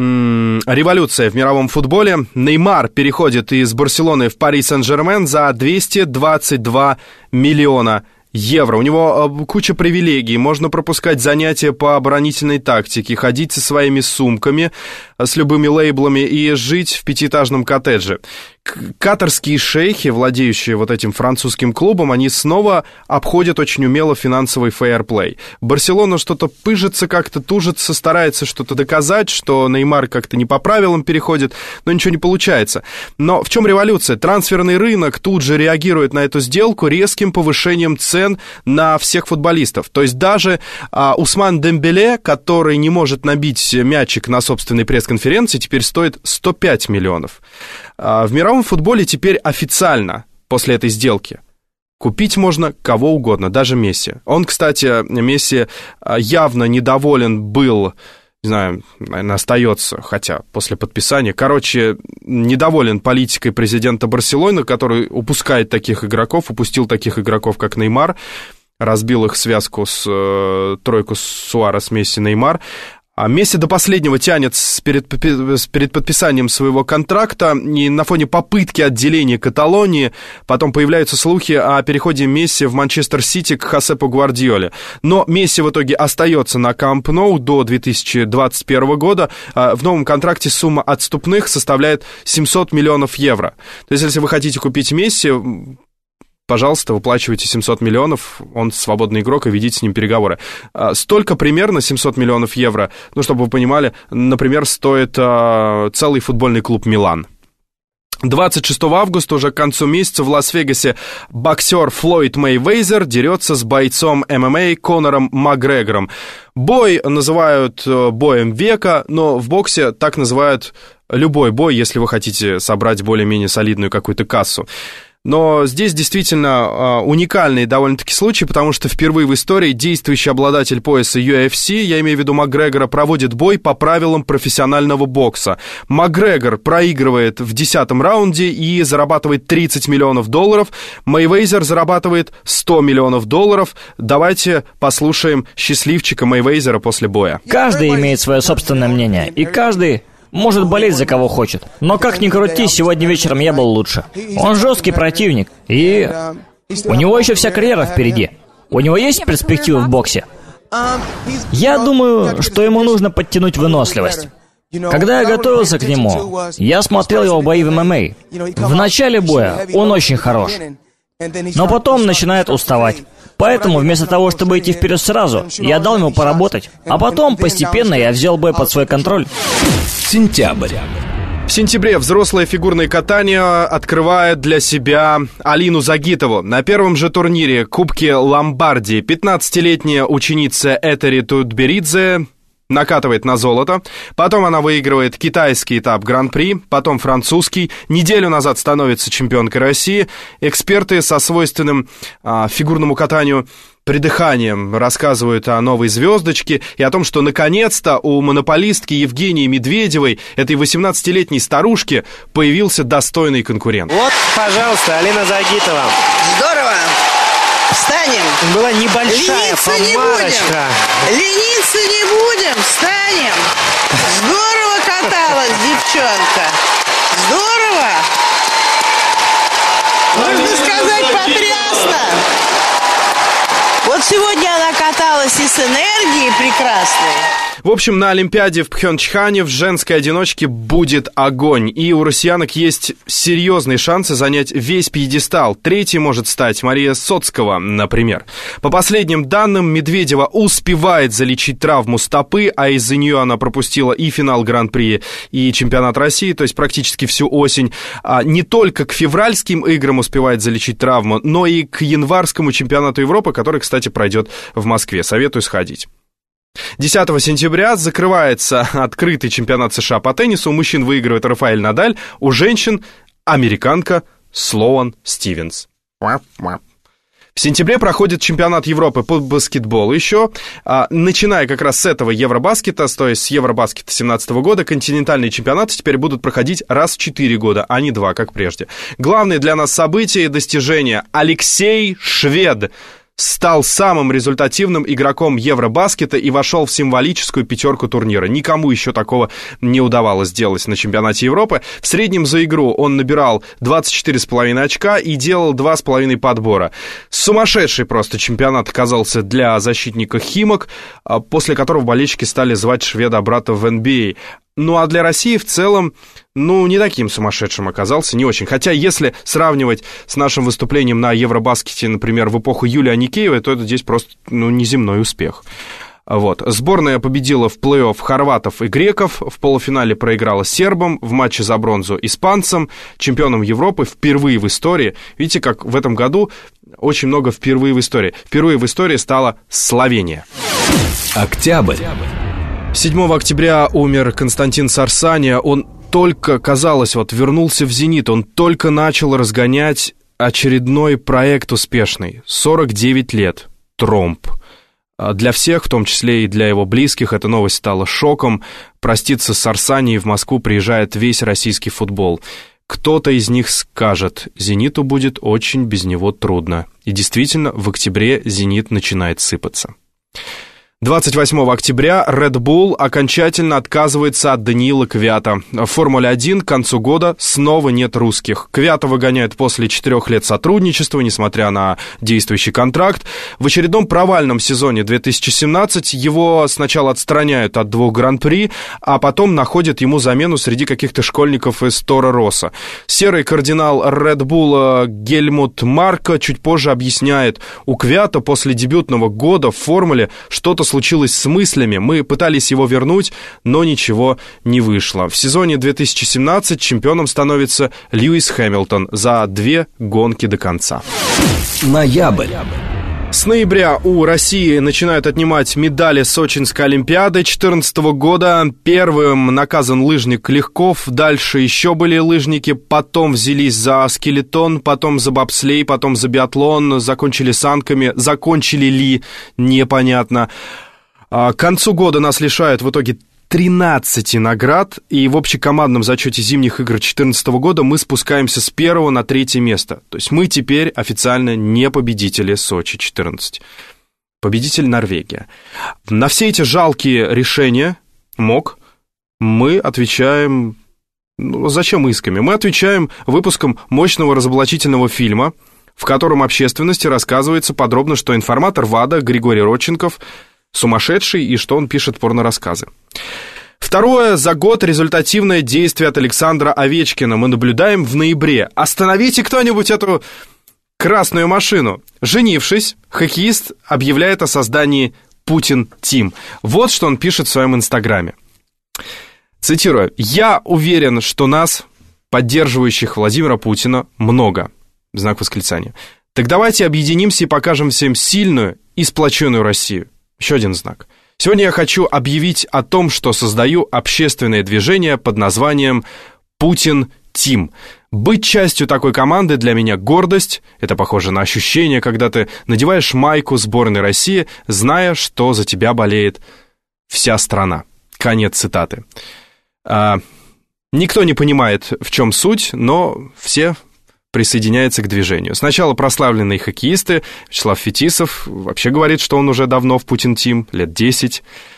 м- революция в мировом футболе. Неймар переходит из Барселоны в Пари Сен-Жермен за двести двадцать два миллиона евро. У него куча привилегий. Можно пропускать занятия по оборонительной тактике, ходить со своими сумками, с любыми лейблами и жить в пятиэтажном коттедже. Катарские шейхи, владеющие вот этим французским клубом, они снова обходят очень умело финансовый фейерплей. Барселона что-то пыжится, как-то тужится, старается что-то доказать, что Неймар как-то не по правилам переходит, но ничего не получается. Но в чем революция? Трансферный рынок тут же реагирует на эту сделку резким повышением цен на всех футболистов. То есть даже а, Усман Дембеле, который не может набить мячик на собственной пресс-конференции, теперь стоит сто пять миллионов. А, в мировом футболе теперь официально, после этой сделки, купить можно кого угодно, даже Месси. Он, кстати, Месси явно недоволен был, не знаю, наверное, остается, хотя после подписания. Короче, недоволен политикой президента Барселоны, который упускает таких игроков, упустил таких игроков, как Неймар, разбил их связку с э, тройку Суарес, Месси, Неймар. А Месси до последнего тянет с перед, с перед подписанием своего контракта, и на фоне попытки отделения Каталонии потом появляются слухи о переходе Месси в Манчестер Сити к Хосепу Гвардиоле. Но Месси в итоге остается на Камп Ноу до две тысячи двадцать первого года. В новом контракте сумма отступных составляет семьсот миллионов евро. То есть, если вы хотите купить Месси, пожалуйста, выплачивайте семьсот миллионов, он свободный игрок, и ведите с ним переговоры. Столько примерно, семьсот миллионов евро, ну, чтобы вы понимали, например, стоит а, целый футбольный клуб «Милан». двадцать шестого августа, уже к концу месяца, в Лас-Вегасе боксер Флойд Мейвезер дерется с бойцом эм эм а Конором Макгрегором. Бой называют боем века, но в боксе так называют любой бой, если вы хотите собрать более-менее солидную какую-то кассу. Но здесь действительно э, уникальный довольно-таки случай, потому что впервые в истории действующий обладатель пояса ю эф си, я имею в виду Макгрегора, проводит бой по правилам профессионального бокса. Макгрегор проигрывает в десятом раунде и зарабатывает тридцать миллионов долларов. Мейвезер зарабатывает сто миллионов долларов. Давайте послушаем счастливчика Мейвезера после боя. Каждый имеет свое собственное мнение, и каждый может болеть за кого хочет. Но как ни крути, сегодня вечером я был лучше. Он жесткий противник, и у него еще вся карьера впереди. У него есть перспективы в боксе? Я думаю, что ему нужно подтянуть выносливость. Когда я готовился к нему, я смотрел его бои в эм эм а. В начале боя он очень хорош, но потом начинает уставать. Поэтому вместо того, чтобы идти вперед сразу, я дал ему поработать, а потом постепенно я взял бой под свой контроль. Сентябрь. В сентябре взрослое фигурное катание открывает для себя Алину Загитову. На первом же турнире Кубки Ломбардии пятнадцатилетняя ученица Этери Тутберидзе накатывает на золото. Потом она выигрывает китайский этап Гран-при, потом французский. Неделю назад становится чемпионкой России. Эксперты со свойственным а, фигурному катанию придыханием рассказывают о новой звездочке и о том, что наконец-то у монополистки Евгении Медведевой, этой восемнадцатилетней старушки, появился достойный конкурент. Вот, пожалуйста, Алина Загитова. Здорово. Встанем. Была небольшая Лениться помарочка. не будем. Лениться не будем. Встанем. Здорово каталась девчонка. Здорово. Можно сказать, потрясно. Вот сегодня она каталась и с энергией прекрасной. В общем, на Олимпиаде в Пхёнчхане в женской одиночке будет огонь. И у россиянок есть серьезные шансы занять весь пьедестал. Третьей может стать Мария Соцкова, например. По последним данным, Медведева успевает залечить травму стопы, а из-за нее она пропустила и финал Гран-при, и чемпионат России, то есть практически всю осень. А не только к февральским играм успевает залечить травму, но и к январскому чемпионату Европы, который, кстати, пройдет в Москве. Советую сходить. десятого сентября закрывается открытый чемпионат США по теннису. У мужчин выигрывает Рафаэль Надаль, у женщин американка Слоан Стивенс. В сентябре проходит чемпионат Европы по баскетболу еще. А, начиная как раз с этого Евробаскета, то есть с Евробаскета две тысячи семнадцатого года, континентальные чемпионаты теперь будут проходить раз в четыре года, а не два, как прежде. Главное для нас событие и достижение. Алексей Швед стал самым результативным игроком Евробаскета и вошел в символическую пятерку турнира. Никому еще такого не удавалось сделать на чемпионате Европы. В среднем за игру он набирал двадцать четыре с половиной очка и делал два с половиной подбора. Сумасшедший просто чемпионат оказался для защитника Химок, после которого болельщики стали звать Шведа обратно в эн би эй. Ну, а для России в целом, ну, не таким сумасшедшим оказался, не очень. Хотя, если сравнивать с нашим выступлением на Евробаскете, например, в эпоху Юлии Аникеевой, то это здесь просто, ну, неземной успех. Вот. Сборная победила в плей-офф хорватов и греков, в полуфинале проиграла сербам, в матче за бронзу испанцам, чемпионом Европы впервые в истории. Видите, как в этом году очень много впервые в истории. Впервые в истории стала Словения. Октябрь. седьмого октября умер Константин Сарсания. Он только, казалось, вот вернулся в «Зенит», он только начал разгонять очередной проект успешный. сорок девять лет. Тромб. Для всех, в том числе и для его близких, эта новость стала шоком. Проститься с Сарсанией в Москву приезжает весь российский футбол. Кто-то из них скажет, «Зениту будет очень без него трудно». И действительно, в октябре «Зенит» начинает сыпаться. двадцать восьмого октября Red Bull окончательно отказывается от Даниила Квята. В Формуле один к концу года снова нет русских. Квята выгоняют после четырех лет сотрудничества, несмотря на действующий контракт. В очередном провальном сезоне две тысячи семнадцать его сначала отстраняют от двух гран-при, а потом находят ему замену среди каких-то школьников из Торо Россо. Серый кардинал Red Bull Гельмут Марко чуть позже объясняет, у Квята после дебютного года в Формуле что-то случилось с мыслями, мы пытались его вернуть, но ничего не вышло. В сезоне две тысячи семнадцать чемпионом становится Льюис Хэмилтон за две гонки до конца. Ноябрь. С ноября у России начинают отнимать медали Сочинской Олимпиады две тысячи четырнадцатого года. Первым наказан лыжник Легков, дальше еще были лыжники, потом взялись за скелетон, потом за бобслей, потом за биатлон, закончили санками, закончили ли, непонятно. К концу года нас лишают в итоге тринадцати наград, и в общекомандном зачете зимних игр две тысячи четырнадцатого года мы спускаемся с первого на третье место. То есть мы теперь официально не победители Сочи четырнадцать. Победитель Норвегия. На все эти жалкие решения МОК мы отвечаем... Ну, зачем исками? Мы отвечаем выпуском мощного разоблачительного фильма, в котором общественности рассказывается подробно, что информатор ВАДА Григорий Родченков сумасшедший и что он пишет порнорассказы. Второе, за год результативное действие от Александра Овечкина мы наблюдаем в ноябре. Остановите кто-нибудь эту красную машину. Женившись, хоккеист объявляет о создании «Путин Тим». Вот что он пишет в своем инстаграме. Цитирую. «Я уверен, что нас, поддерживающих Владимира Путина, много». Знак восклицания. «Так давайте объединимся и покажем всем сильную и сплоченную Россию». Еще один знак. Сегодня я хочу объявить о том, что создаю общественное движение под названием «Путин Тим». Быть частью такой команды для меня гордость. Это похоже на ощущение, когда ты надеваешь майку сборной России, зная, что за тебя болеет вся страна. Конец цитаты. А, никто не понимает, в чем суть, но все присоединяются к движению. Сначала прославленные хоккеисты. Вячеслав Фетисов вообще говорит, что он уже давно в Путин Тим, лет десять.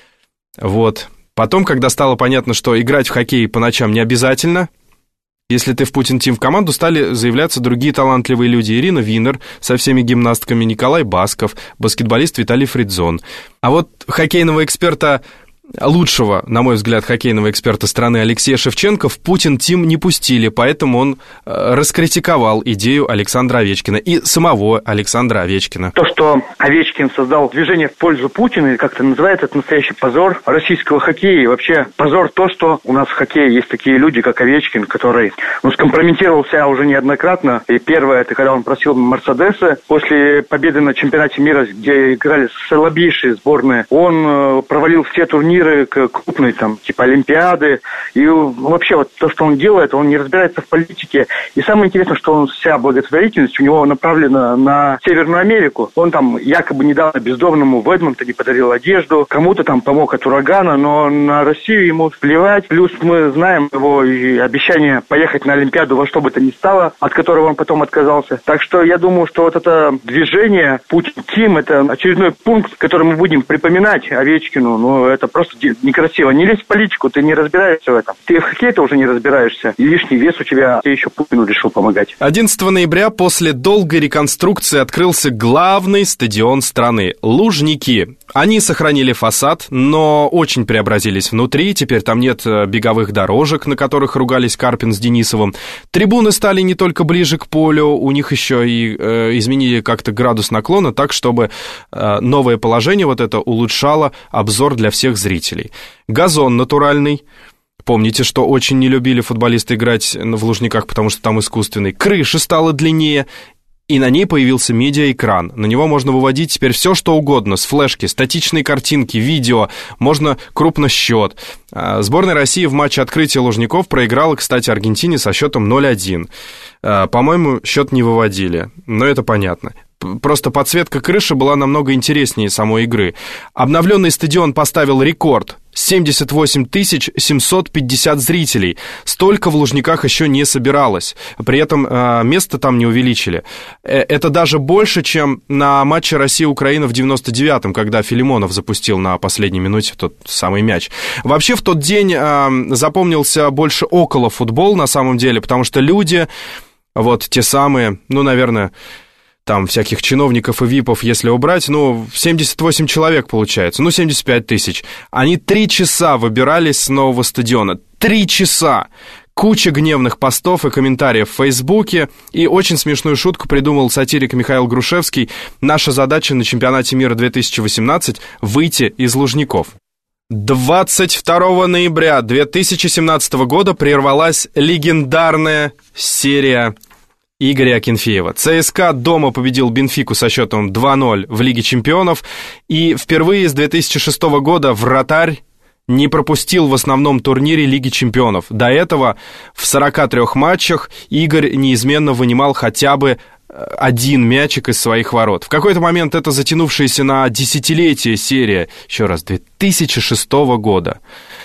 Вот. Потом, когда стало понятно, что играть в хоккей по ночам не обязательно, если ты в Путин Тим в команду, стали заявляться другие талантливые люди. Ирина Винер со всеми гимнастками, Николай Басков, баскетболист Виталий Фридзон. А вот хоккейного эксперта, лучшего, на мой взгляд, хоккейного эксперта страны Алексея Шевченко в Путин Тим не пустили, поэтому он э, раскритиковал идею Александра Овечкина и самого Александра Овечкина. То, что Овечкин создал движение в пользу Путина, как это называется, это настоящий позор российского хоккея. И вообще позор то, что у нас в хоккее есть такие люди, как Овечкин, который ну, скомпрометировал себя уже неоднократно. И первое, это когда он просил Мерседесы после победы на чемпионате мира, где играли слабейшие сборные. Он э, провалил все турниры крупные, там, типа Олимпиады. И вообще вот то, что он делает, он не разбирается в политике. И самое интересное, что он, вся благотворительность у него направлена на Северную Америку. Он там якобы недавно бездомному в Эдмонтоне подарил одежду, кому-то там помог от урагана, но на Россию ему плевать. Плюс мы знаем его и обещание поехать на Олимпиаду во что бы то ни стало, от которого он потом отказался. Так что я думаю, что вот это движение Путин Тим, это очередной пункт, который мы будем припоминать Овечкину. Но это просто некрасиво. Не лезь в политику, ты не разбираешься в этом. Ты в хоккее-то уже не разбираешься. И лишний вес у тебя, ты еще Путину решил помогать. одиннадцатого ноября после долгой реконструкции открылся главный стадион страны – Лужники. Они сохранили фасад, но очень преобразились внутри. Теперь там нет беговых дорожек, на которых ругались Карпин с Денисовым. Трибуны стали не только ближе к полю, у них еще и э, изменили как-то градус наклона так, чтобы э, новое положение вот это улучшало обзор для всех зрителей. Газон натуральный. Помните, что очень не любили футболисты играть в Лужниках, потому что там искусственный. Крыша стала длиннее, и на ней появился медиаэкран. На него можно выводить теперь все, что угодно, с флешки, статичные картинки, видео, можно крупносчет. Сборная России в матче открытия Лужников проиграла, кстати, Аргентине со счетом ноль один. По-моему, счет не выводили, но это понятно. Просто подсветка крыши была намного интереснее самой игры. Обновленный стадион поставил рекорд. семьдесят восемь тысяч семьсот пятьдесят зрителей. Столько в Лужниках еще не собиралось. При этом э, место там не увеличили. Э, это даже больше, чем на матче Россия-Украина в девяносто девятом, когда Филимонов запустил на последней минуте тот самый мяч. Вообще в тот день э, запомнился больше около футбол на самом деле, потому что люди, вот те самые, ну, наверное... Там всяких чиновников и випов, если убрать, ну, семьдесят восемь человек получается, ну, семьдесят пять тысяч. Они три часа выбирались с нового стадиона. Три часа! Куча гневных постов и комментариев в Фейсбуке. И очень смешную шутку придумал сатирик Михаил Грушевский. Наша задача на чемпионате мира две тысячи восемнадцать – выйти из Лужников. двадцать второго ноября две тысячи семнадцатого года прервалась легендарная серия Игоря Акинфеева. ЦСКА дома победил Бенфику со счетом два ноль в Лиге чемпионов. И впервые с две тысячи шестого года вратарь не пропустил в основном турнире Лиги чемпионов. До этого в сорока трёх матчах Игорь неизменно вынимал хотя бы один мячик из своих ворот. В какой-то момент это затянувшаяся на десятилетие серия, еще раз, две тысячи шестого года,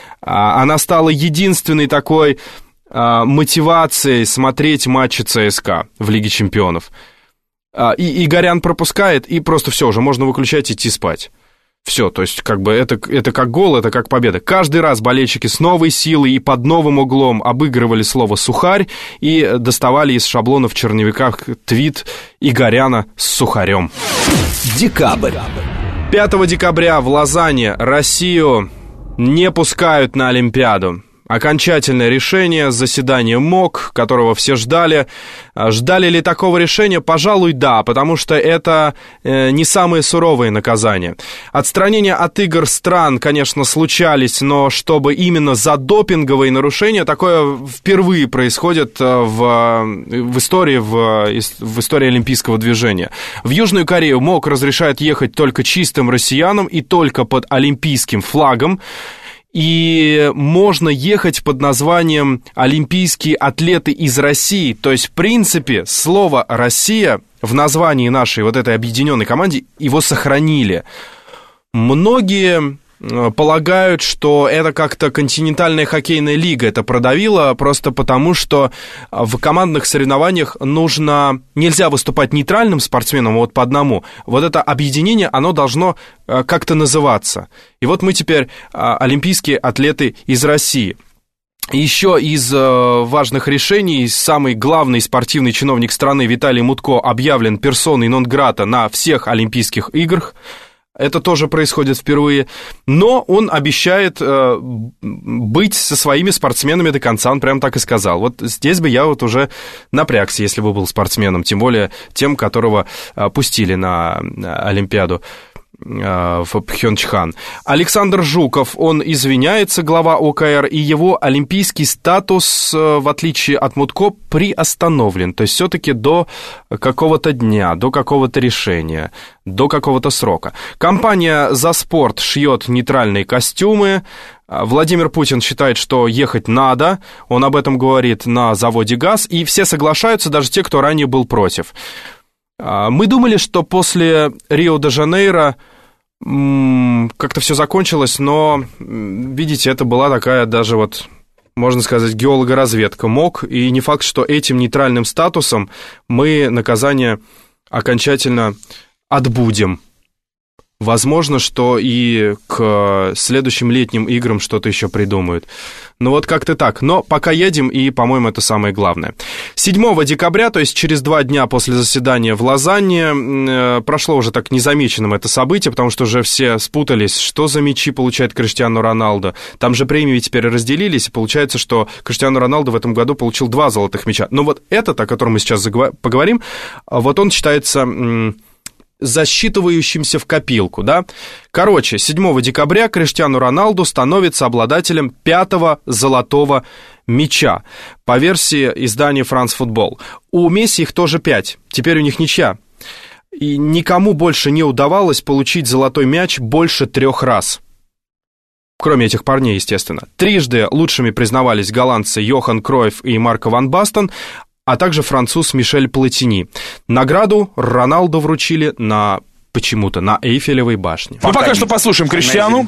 она стала единственной такой мотивацией смотреть матчи ЦСКА в Лиге чемпионов. И Игорян пропускает, и просто все, уже можно выключать и идти спать. Все, то есть как бы это, это как гол, это как победа. Каждый раз болельщики с новой силой и под новым углом обыгрывали слово «сухарь» и доставали из шаблона в черновиках твит Игоряна с сухарем. Декабрь. пятого декабря в Лозанне Россию не пускают на Олимпиаду. Окончательное решение, заседание МОК, которого все ждали. Ждали ли такого решения? Пожалуй, да, потому что это э, не самые суровые наказания. Отстранения от игр стран, конечно, случались, но чтобы именно за допинговые нарушения, такое впервые происходит в, в истории, в, в истории олимпийского движения. В Южную Корею МОК разрешает ехать только чистым россиянам и только под олимпийским флагом. И можно ехать под названием «Олимпийские атлеты из России». То есть, в принципе, слово «Россия» в названии нашей вот этой объединенной команды его сохранили. Многие полагают, что это как-то континентальная хоккейная лига это продавила, просто потому, что в командных соревнованиях нужно... Нельзя выступать нейтральным спортсменом вот по одному. Вот это объединение, оно должно как-то называться. И вот мы теперь олимпийские атлеты из России. Еще из э, важных решений самый главный спортивный чиновник страны Виталий Мутко объявлен персоной нон-грата на всех Олимпийских играх. Это тоже происходит впервые. Но он обещает э, быть со своими спортсменами до конца. Он прям так и сказал. Вот здесь бы я вот уже напрягся, если бы был спортсменом. Тем более тем, которого э, пустили на Олимпиаду в Пхёнчхан. Александр Жуков, он извиняется, глава ОКР, и его олимпийский статус, в отличие от Мутко, приостановлен. То есть все-таки до какого-то дня, до какого-то решения, до какого-то срока. Компания «За спорт» шьет нейтральные костюмы. Владимир Путин считает, что ехать надо. Он об этом говорит на заводе ГАЗ, и все соглашаются, даже те, кто ранее был против. Мы думали, что после Рио-де-Жанейро как-то все закончилось, но, видите, это была такая даже вот, можно сказать, геологоразведка МОК, и не факт, что этим нейтральным статусом мы наказание окончательно отбудем. Возможно, что и к следующим летним играм что-то еще придумают. Ну вот как-то так. Но пока едем, и, по-моему, это самое главное. седьмого декабря, то есть через два дня после заседания в Лозанне, прошло уже так незамеченным это событие, потому что уже все спутались, что за мячи получает Криштиану Роналдо. Там же премии теперь разделились, и получается, что Криштиану Роналдо в этом году получил два золотых мяча. Но вот этот, о котором мы сейчас поговорим, вот он считается... засчитывающимся в копилку, да? Короче, седьмого декабря Криштиану Роналду становится обладателем пятого золотого мяча, по версии издания France Football. У Месси их тоже пять, теперь у них ничья. И никому больше не удавалось получить золотой мяч больше трех раз. Кроме этих парней, естественно. Трижды лучшими признавались голландцы Йохан Кройф и Марко ван Бастен, а также француз Мишель Платини. Награду Роналду вручили на... почему-то на Эйфелевой башне. Ну, пока что послушаем Криштиану.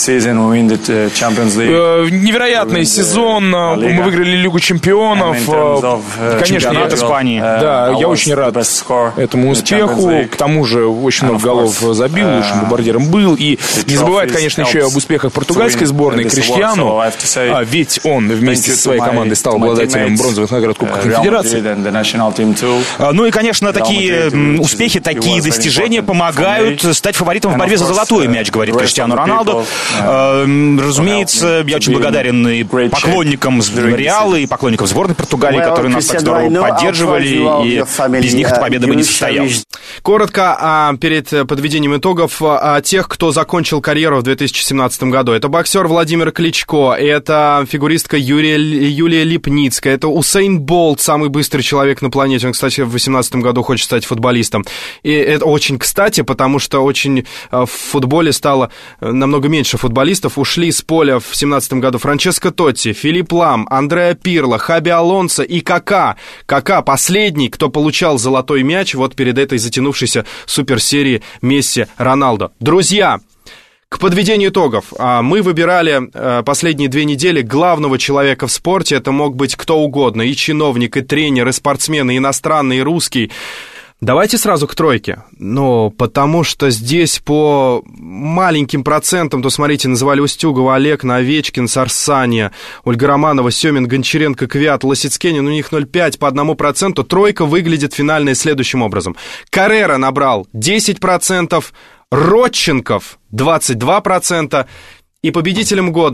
Невероятный сезон. Мы выиграли Лигу чемпионов. Конечно, Испании. Да, я очень рад этому успеху. К тому же очень много голов забил, лучшим бомбардиром был. И не забывает, конечно, еще и об успехах португальской сборной Криштиану. А ведь он вместе со своей командой стал обладателем бронзовых наград Кубка Конфедерации. Ну и, конечно, такие успехи, такие достижения помогают помогают стать фаворитом в борьбе за золотой мяч, говорит Криштиану Роналду. Разумеется, я очень благодарен и поклонникам Реала, и поклонникам сборной Португалии, которые нас так здорово поддерживали, и без них эта победа бы не состоялась. Коротко а, перед подведением итогов о тех, кто закончил карьеру в две тысячи семнадцатом году. Это боксер Владимир Кличко, это фигуристка Юрия, Юлия Липницкая, это Усейн Болт, самый быстрый человек на планете. Он, кстати, в две тысячи восемнадцатом году хочет стать футболистом. И это очень кстати, потому что очень в футболе стало намного меньше футболистов. Ушли с поля в две тысячи семнадцатом году Франческо Тотти, Филипп Лам, Андреа Пирло, Хаби Алонсо и Кака. Кака последний, кто получал золотой мяч вот перед этой затянувшейся суперсерией Месси-Роналдо. Друзья, к подведению итогов. Мы выбирали последние две недели главного человека в спорте. Это мог быть кто угодно. И чиновник, и тренер, и спортсмен, и иностранный, и русский. Давайте сразу к тройке. Ну, потому что здесь по маленьким процентам, то, смотрите, называли Устюгова, Олег, Овечкин, Сарсания, Ольга Романова, Семин, Гончаренко, Квят, Лосицкенин, у них ноль целых пять десятых по одному проценту. Тройка выглядит финальной следующим образом. Каррера набрал десять процентов, Родченков двадцать два процента, и победителем года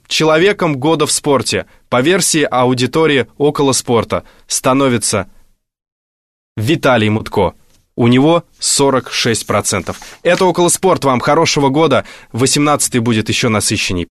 человеком года в спорте по версии аудитории «Около спорта» становится Виталий Мутко. У него сорок шесть процентов. Это «Около спорт». Вам хорошего года. восемнадцатый будет еще насыщенней.